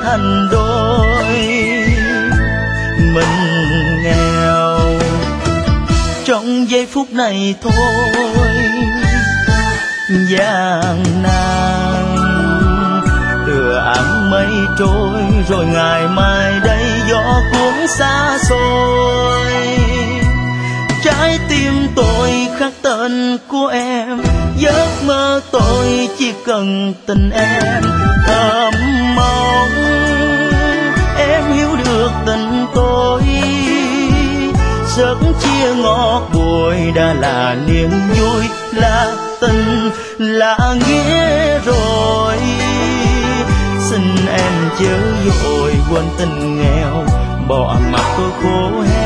thành đôi, mình nghèo trong giây phút này thôi. Gian nan tựa áng mây trôi, rồi ngày mai đây gió cuốn xa xôi. Trái tim tôi khắc tên của em, giấc mơ tôi chỉ cần tình em. Thầm mong em hiểu được tình tôi, giấc chia ngọt bùi đã là niềm vui, là tình là nghĩa rồi. Xin em chớ vội quên tình nghèo, bỏ mặc tôi khổ